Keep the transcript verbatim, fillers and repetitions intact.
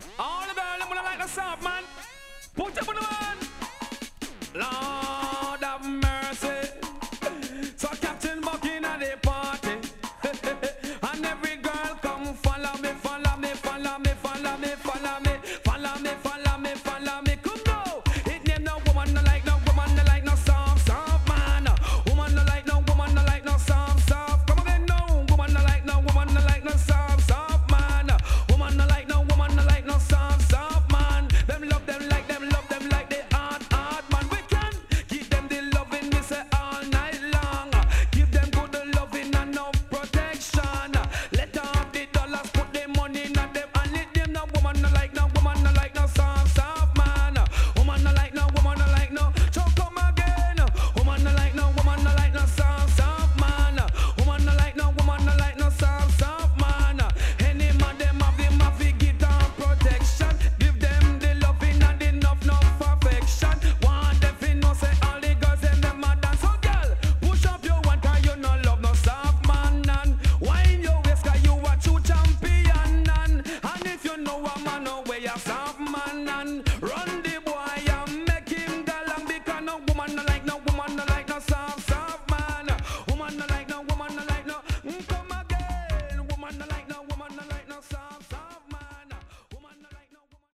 All the girls, them wanna like a soft man. Put up on the man. Lord have mercy. So Captain Bucking at the party. And every girl come follow me, follow me, follow me, follow me, follow me, follow me, follow me, follow me. Come now. It name no woman no like no woman no like no soft, soft man. Woman no like no woman no like no soft, soft. Come again no. Woman no like no woman no like no soft, soft man. Woman no like no woman no like no soft, soft man. Them love them like them love them like they hard, hard man. We can give them the loving me say all night long. Give them good loving and no protection. Let them have the dollars, put the money in them and let them no woman no like no woman no like no soft, soft man. Woman no like no woman no like no. So come again. Woman no like no woman no like no soft, soft man. Woman no like no woman no like no soft, soft man. Any man them have them have to give them protection. Give them the loving and enough enough affection. Want them to know say all the girls them them a dance. So girl, push up your one 'cause you no love no soft man and wine your waist 'cause you a true champion and and if you know a man no way a soft man and